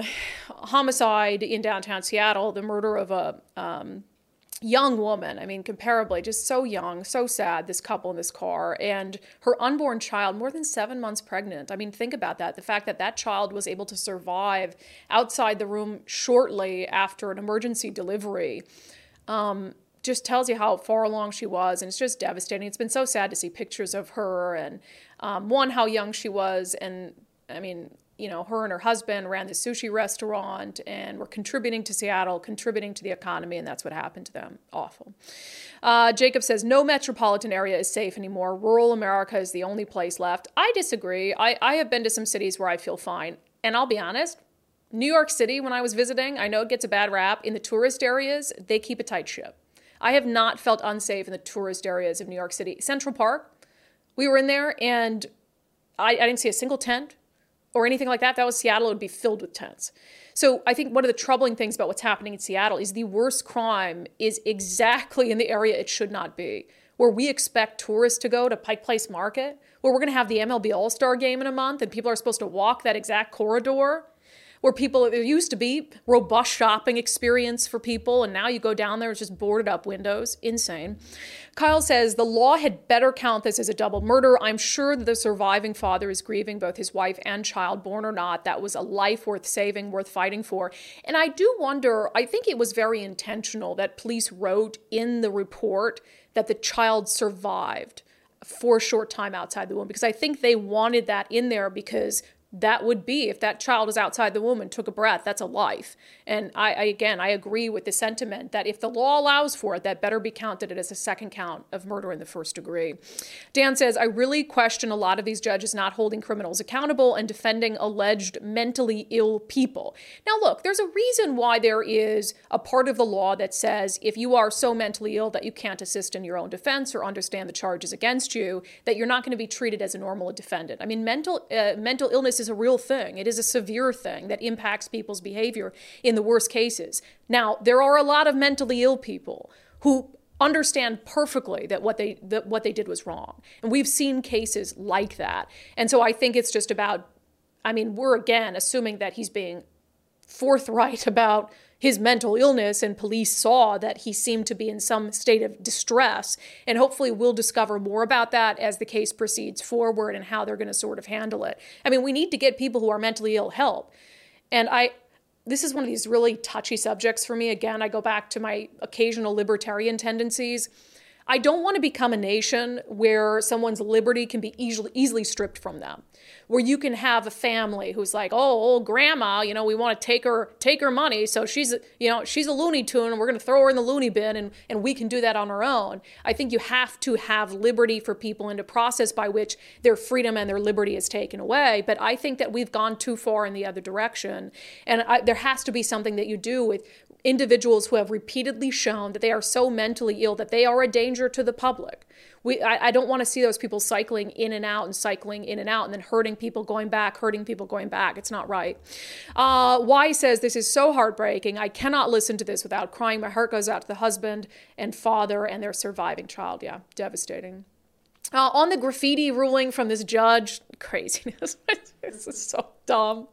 homicide in downtown Seattle, the murder of a um, young woman. I mean, comparably, just so young, so sad, this couple in this car, and her unborn child, more than seven months pregnant. I mean, think about that. The fact that that child was able to survive outside the room shortly after an emergency delivery um, just tells you how far along she was, and it's just devastating. It's been so sad to see pictures of her and, um, one, how young she was, and, I mean, you know, her and her husband ran the sushi restaurant and were contributing to Seattle, contributing to the economy, and that's what happened to them. Awful. Uh, Jacob says, no metropolitan area is safe anymore. Rural America is the only place left. I disagree. I, I have been to some cities where I feel fine. And I'll be honest, New York City, when I was visiting, I know it gets a bad rap. In the tourist areas, they keep a tight ship. I have not felt unsafe in the tourist areas of New York City. Central Park, we were in there and I, I didn't see a single tent or anything like that. If that was Seattle, it would be filled with tents. So I think one of the troubling things about what's happening in Seattle is the worst crime is exactly in the area it should not be, where we expect tourists to go to Pike Place Market, where we're going to have the M L B All-Star game in a month and people are supposed to walk that exact corridor, where people, there used to be robust shopping experience for people, and now you go down there, it's just boarded up windows. Insane. Kyle says, the law had better count this as a double murder. I'm sure that the surviving father is grieving both his wife and child, born or not. That was a life worth saving, worth fighting for. And I do wonder, I think it was very intentional that police wrote in the report that the child survived for a short time outside the womb, because I think they wanted that in there because that would be, if that child is outside the womb and took a breath, that's a life. And I, I, again, I agree with the sentiment that if the law allows for it, that better be counted as a second count of murder in the first degree. Dan says, I really question a lot of these judges not holding criminals accountable and defending alleged mentally ill people. Now, look, there's a reason why there is a part of the law that says if you are so mentally ill that you can't assist in your own defense or understand the charges against you, that you're not going to be treated as a normal defendant. I mean, mental uh, mental illness is is a real thing. It is a severe thing that impacts people's behavior in the worst cases. Now, there are a lot of mentally ill people who understand perfectly that what they that what they did was wrong. And we've seen cases like that. And so I think it's just about, I mean, we're again assuming that he's being forthright about his mental illness, and police saw that he seemed to be in some state of distress. And hopefully we'll discover more about that as the case proceeds forward and how they're going to sort of handle it. I mean, we need to get people who are mentally ill help. And I, this is one of these really touchy subjects for me. Again, I go back to my occasional libertarian tendencies. I don't want to become a nation where someone's liberty can be easily, easily stripped from them, where you can have a family who's like, oh, old grandma, you know, we want to take her take her money, so she's, you know, she's a Looney Tune, and we're going to throw her in the loony bin, and, and we can do that on our own. I think you have to have liberty for people and a process by which their freedom and their liberty is taken away. But I think that we've gone too far in the other direction, and I, there has to be something that you do with individuals who have repeatedly shown that they are so mentally ill that they are a danger to the public. We, I, I don't want to see those people cycling in and out and cycling in and out and then hurting people, going back, hurting people, going back. It's not right. Uh, Y says, this is so heartbreaking. I cannot listen to this without crying. My heart goes out to the husband and father and their surviving child. Yeah, devastating. Uh, on the graffiti ruling from this judge, craziness. This is so dumb.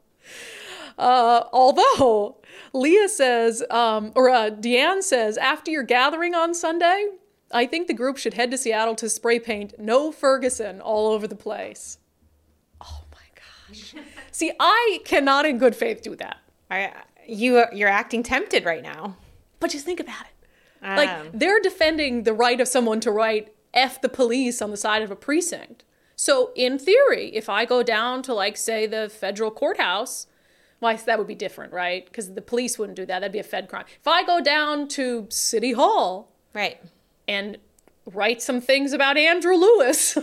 Uh, although Leah says, um, or uh, Deanne says, after your gathering on Sunday, I think the group should head to Seattle to spray paint No Ferguson all over the place. Oh my gosh. See, I cannot in good faith do that. I, you, you're acting tempted right now. But just think about it. Um, Like, they're defending the right of someone to write F the police on the side of a precinct. So in theory, if I go down to, like, say, the federal courthouse, well, that would be different, right? Because the police wouldn't do that. That'd be a Fed crime. If I go down to City Hall, right, and write some things about Andrew Lewis,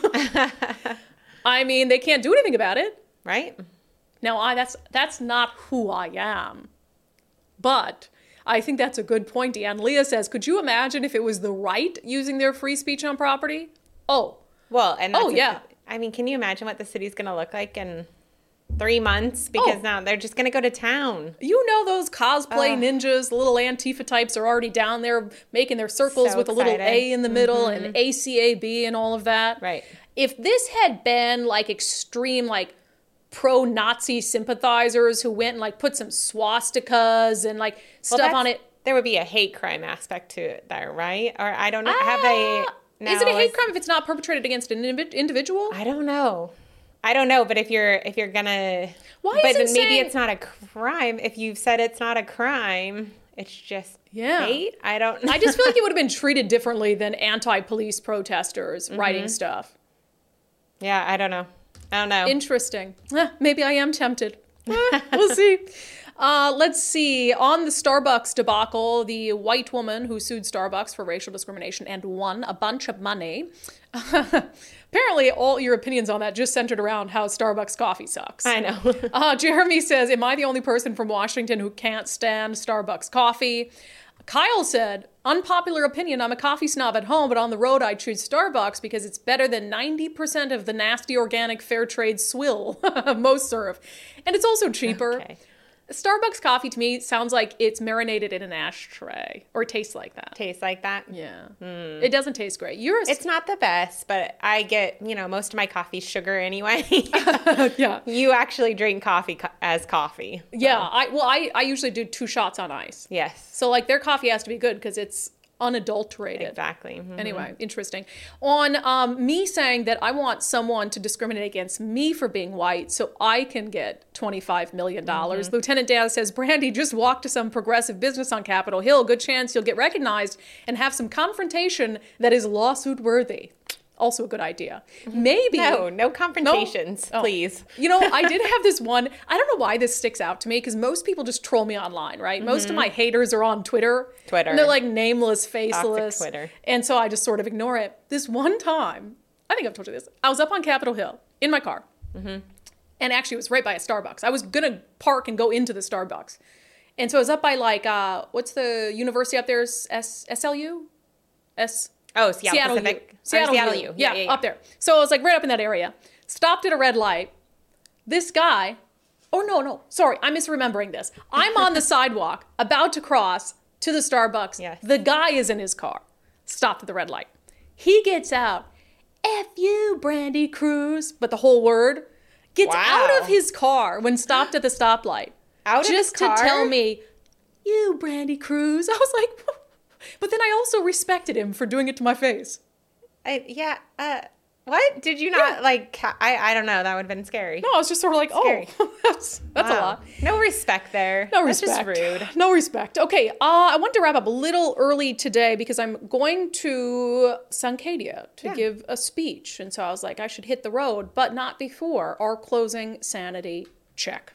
I mean, they can't do anything about it, right? Now, I that's that's not who I am, but I think that's a good point. Deanne Leah says, could you imagine if it was the right using their free speech on property? Oh, well, and oh that's yeah. A, I mean, can you imagine what the city's going to look like in three months? Because oh. now they're just going to go to town. You know, those cosplay uh, ninjas, the little Antifa types are already down there making their circles so with excited. a little A in the middle mm-hmm. and A C A B and all of that. Right. If this had been like extreme, like pro-Nazi sympathizers who went and like put some swastikas and like stuff well, on it. There would be a hate crime aspect to it there, right? Or I don't know. Ah, have they... Now, is it a hate crime if it's not perpetrated against an individual? I don't know. I don't know, but if you're if you're gonna, why but is it maybe saying, it's not a crime. If you've said it's not a crime, it's just yeah. hate. I don't know. I just feel like it would have been treated differently than anti-police protesters mm-hmm. writing stuff. Yeah, I don't know. I don't know. Interesting. Eh, maybe I am tempted. Eh, we'll see. Uh, let's see. On the Starbucks debacle, the white woman who sued Starbucks for racial discrimination and won a bunch of money. Apparently, all your opinions on that just centered around how Starbucks coffee sucks. I know. uh, Jeremy says, am I the only person from Washington who can't stand Starbucks coffee? Kyle said, unpopular opinion, I'm a coffee snob at home, but on the road I choose Starbucks because it's better than ninety percent of the nasty organic fair trade swill most serve. And it's also cheaper. Okay. Starbucks coffee to me sounds like it's marinated in an ashtray, or it tastes like that. Tastes like that? Yeah. Mm. It doesn't taste great. You're a It's not the best, but I get, you know, most of my coffee sugar anyway. Yeah. You actually drink coffee co- as coffee. So. Yeah. I well, I, I usually do two shots on ice. Yes. So like their coffee has to be good because it's unadulterated. Exactly. Mm-hmm. Anyway, interesting. On um, me saying that I want someone to discriminate against me for being white so I can get twenty-five million dollars. Mm-hmm. Lieutenant Dan says, Brandy, just walk to some progressive business on Capitol Hill. Good chance you'll get recognized and have some confrontation that is lawsuit worthy. Also a good idea. Maybe. No, no confrontations, no? Oh. Please. You know, I did have this one. I don't know why this sticks out to me because most people just troll me online, right? Mm-hmm. Most of my haters are on Twitter. Twitter. And they're like nameless, faceless. Toxic Twitter. And so I just sort of ignore it. This one time, I think I've told you this. I was up on Capitol Hill in my car. Mm-hmm. And actually it was right by a Starbucks. I was going to park and go into the Starbucks. And so I was up by like, uh, what's the university up there? S- SLU? S... Oh, Seattle, Seattle Pacific. U. Seattle, Seattle U. U. Yeah, Yeah, yeah, up there. So I was like right up in that area. Stopped at a red light. This guy, oh no, no, sorry, I'm misremembering this. I'm on the sidewalk, about to cross to the Starbucks. Yes. The guy is in his car. Stopped at the red light. He gets out. F you, Brandy Cruz. But the whole word. Gets Wow. out of his car when stopped at the stoplight. Out of just his car? to tell me, you, Brandy Cruz. I was like, but then I also respected him for doing it to my face. I, yeah. Uh, what? Did you not, Yeah. like, ca- I, I don't know. That would have been scary. No, I was just sort of like, Scary. oh, that's, that's Wow. a lot. No respect there. No That's respect. just rude. No respect. Okay, uh, I want to wrap up a little early today because I'm going to Sancadia to Yeah. give a speech. And so I was like, I should hit the road, but not before our closing sanity check.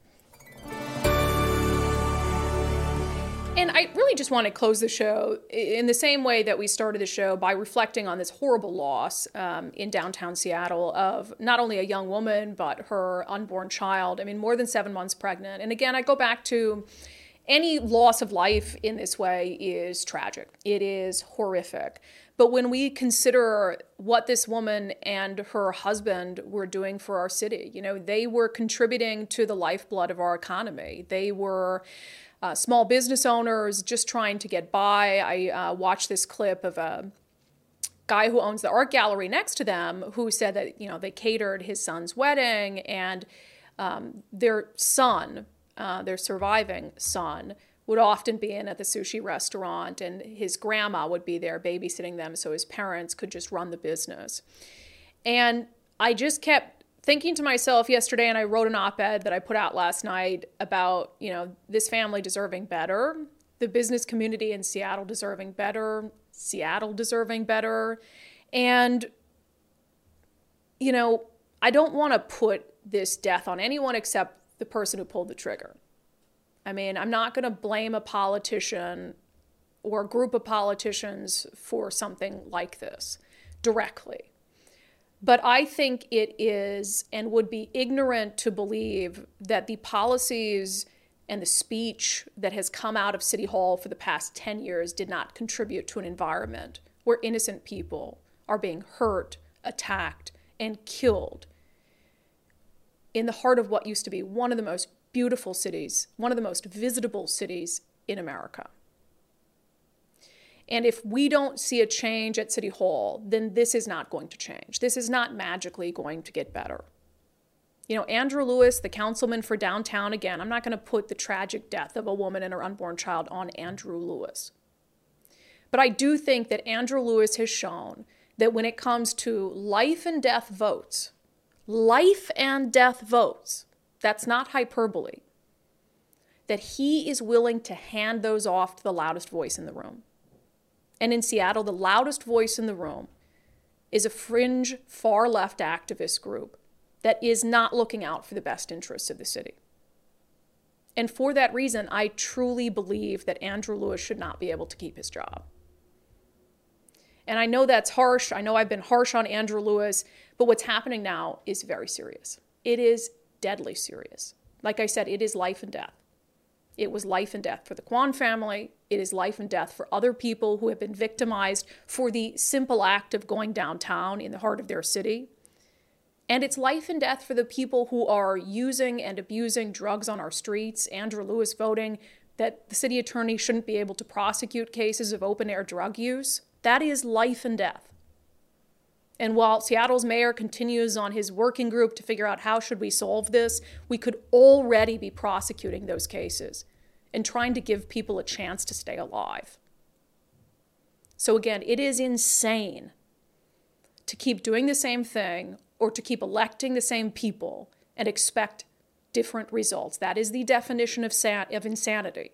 And I really just want to close the show in the same way that we started the show by reflecting on this horrible loss um, in downtown Seattle of not only a young woman, but her unborn child. I mean, more than seven months pregnant. And again, I go back to any loss of life in this way is tragic. It is horrific. But when we consider what this woman and her husband were doing for our city, you know, they were contributing to the lifeblood of our economy. They were Uh, small business owners just trying to get by. I uh, watched this clip of a guy who owns the art gallery next to them who said that, you know, they catered his son's wedding and um, their son, uh, their surviving son, would often be in at the sushi restaurant and his grandma would be there babysitting them so his parents could just run the business. And I just kept thinking to myself yesterday, and I wrote an op-ed that I put out last night about, you know, this family deserving better, the business community in Seattle deserving better, Seattle deserving better. And, you know, I don't want to put this death on anyone except the person who pulled the trigger. I mean, I'm not going to blame a politician or a group of politicians for something like this directly. But I think it is and would be ignorant to believe that the policies and the speech that has come out of City Hall for the past ten years did not contribute to an environment where innocent people are being hurt, attacked, and killed in the heart of what used to be one of the most beautiful cities, one of the most visitable cities in America. And if we don't see a change at City Hall, then this is not going to change. This is not magically going to get better. You know, Andrew Lewis, the councilman for downtown, again, I'm not going to put the tragic death of a woman and her unborn child on Andrew Lewis. But I do think that Andrew Lewis has shown that when it comes to life and death votes, life and death votes, that's not hyperbole, that he is willing to hand those off to the loudest voice in the room. And in Seattle, the loudest voice in the room is a fringe, far-left activist group that is not looking out for the best interests of the city. And for that reason, I truly believe that Andrew Lewis should not be able to keep his job. And I know that's harsh. I know I've been harsh on Andrew Lewis, but what's happening now is very serious. It is deadly serious. Like I said, it is life and death. It was life and death for the Kwan family. It is life and death for other people who have been victimized for the simple act of going downtown in the heart of their city. And it's life and death for the people who are using and abusing drugs on our streets. Andrew Lewis voting that the city attorney shouldn't be able to prosecute cases of open-air drug use. That is life and death. And while Seattle's mayor continues on his working group to figure out how should we solve this, we could already be prosecuting those cases and trying to give people a chance to stay alive. So again, it is insane to keep doing the same thing or to keep electing the same people and expect different results. That is the definition of, san- of insanity.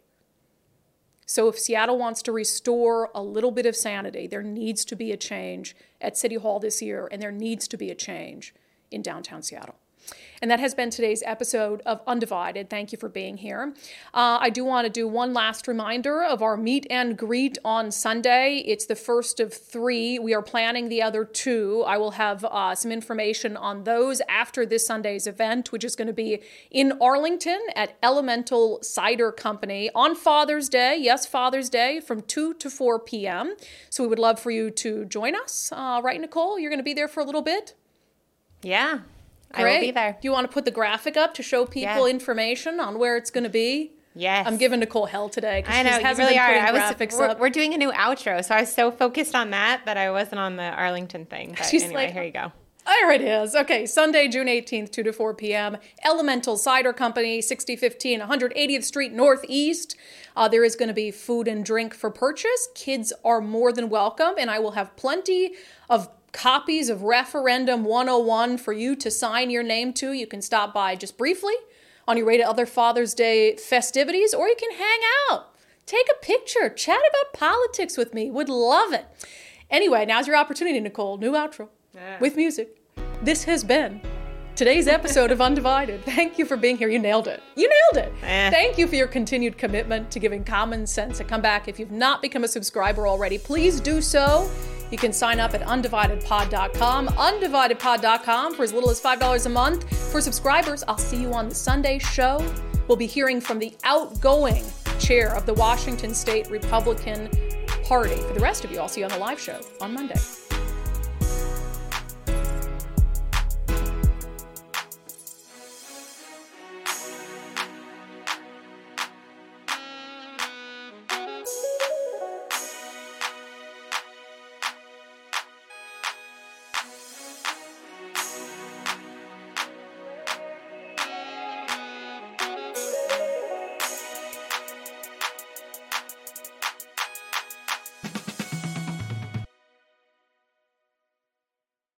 So if Seattle wants to restore a little bit of sanity, there needs to be a change at City Hall this year, and there needs to be a change in downtown Seattle. And that has been today's episode of Undivided. Thank you for being here. Uh, I do want to do one last reminder of our meet and greet on Sunday. It's the first of three. We are planning the other two. I will have uh, some information on those after this Sunday's event, which is going to be in Arlington at Elemental Cider Company on Father's Day. Yes, Father's Day from two to four p.m. So we would love for you to join us. Uh, right, Nicole? You're going to be there for a little bit? Yeah. Great. I will be there. Do you want to put the graphic up to show people yeah. information on where it's going to be? Yes. I'm giving Nicole hell today because she know, hasn't you really been are. putting I was, graphics we're, up. We're doing a new outro, so I was so focused on that that I wasn't on the Arlington thing. But She's anyway, like, here you go. There it is. Okay, Sunday, June eighteenth, two to four p.m. Elemental Cider Company, sixty fifteen one hundred eightieth Street Northeast. Uh, there is going to be food and drink for purchase. Kids are more than welcome, and I will have plenty of copies of Referendum one oh one for you to sign your name to. You can stop by just briefly on your way to other Father's Day festivities, or you can hang out, take a picture, chat about politics with me. Would love it. Anyway, now's your opportunity, Nicole. New outro yeah. with music. This has been today's episode of Undivided. Thank you for being here. You nailed it. You nailed it. Eh. Thank you for your continued commitment to giving common sense a comeback. If you've not become a subscriber already, please do so. You can sign up at undivided pod dot com, undivided pod dot com for as little as five dollars a month. For subscribers, I'll see you on the Sunday show. We'll be hearing from the outgoing chair of the Washington State Republican Party. For the rest of you, I'll see you on the live show on Monday.